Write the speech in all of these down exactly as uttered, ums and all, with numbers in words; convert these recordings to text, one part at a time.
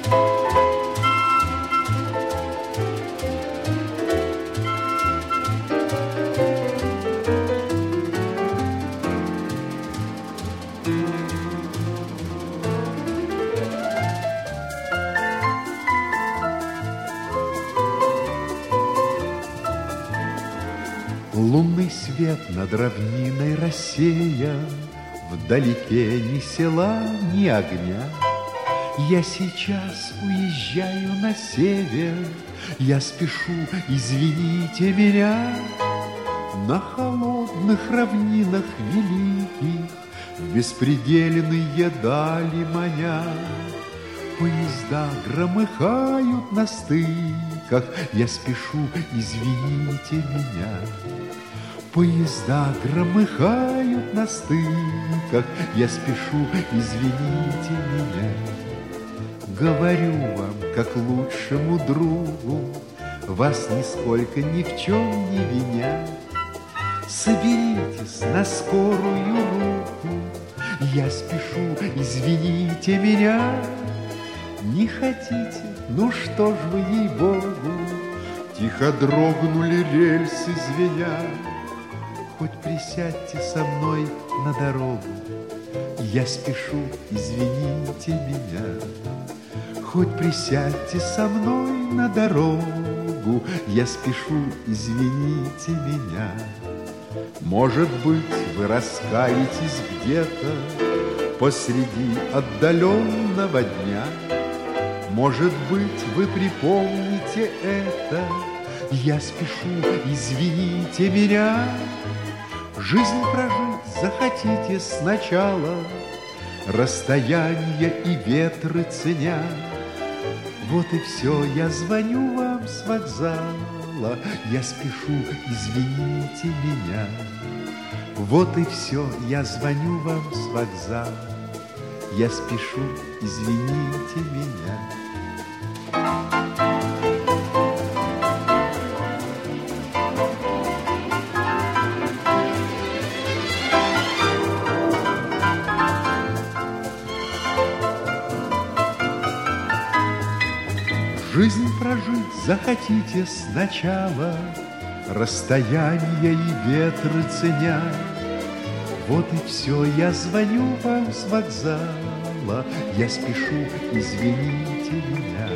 Лунный свет над равниной рассеян, вдалеке ни села, ни огня. Я сейчас уезжаю на север, я спешу, извините меня. На холодных равнинах великих в беспредельные дали маня. Поезда громыхают на стыках, я спешу, извините меня. Поезда громыхают на стыках, я спешу, извините меня. Говорю вам, как лучшему другу, вас нисколько ни в чем не виня. Соберитесь на скорую руку, я спешу, извините меня. Не хотите, ну что ж вы, ей-богу, тихо дрогнули рельсы звеня. Хоть присядьте со мной на дорогу, я спешу, извините меня. Хоть присядьте со мной на дорогу, я спешу, извините меня. Может быть, вы раскаетесь где-то посреди отдаленного дня. Может быть, вы припомните это, я спешу, извините меня. Жизнь прожить захотите сначала, расстояние и ветры ценя. Вот и все, я звоню вам с вокзала, я спешу, извините меня. Вот и все, я звоню вам с вокзала, я спешу, извините меня. Жизнь прожить захотите сначала, расстояние и ветры ценя. Вот и все, я звоню вам с вокзала, я спешу, извините меня.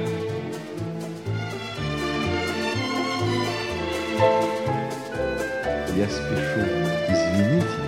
Я спешу, извините.